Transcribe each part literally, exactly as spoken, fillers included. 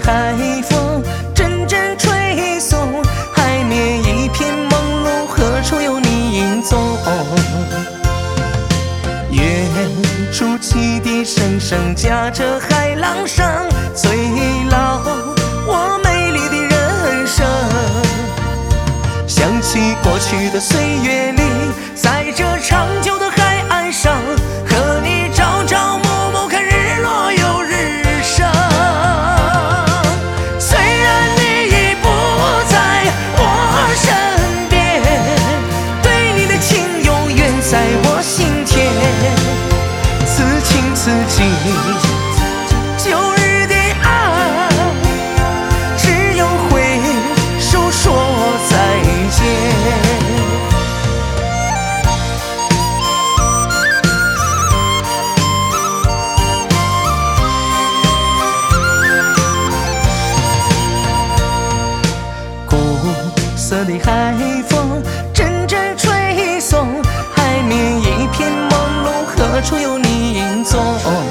海风阵阵吹送，海面一片朦胧，何处有你影踪？远处汽笛声声夹着海浪声，催老我美丽的人生。想起过去的岁月里，在这长久的海岸上，和你朝朝暮暮看日落又日升。虽然你已不在我身边，对你的情永远在我心田。此情此景，旧日的爱，只有挥手说再见。色的海风阵阵吹送，海面一片朦胧，何处有你影踪？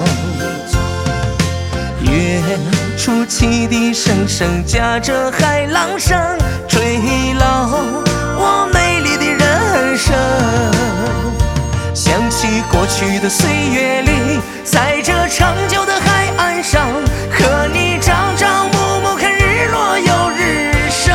远处汽笛声声夹着海浪声，吹老我美丽的人生。想起过去的岁月里，在这长久的海岸上，和你朝朝暮暮看日落又日升。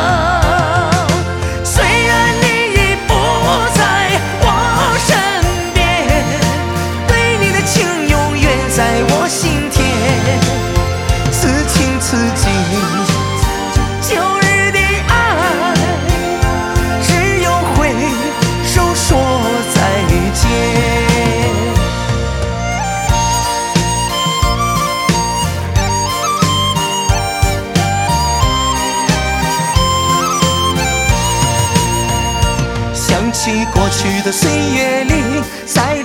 此景，旧日的爱，只有挥手说再见。想起过去的岁月里，在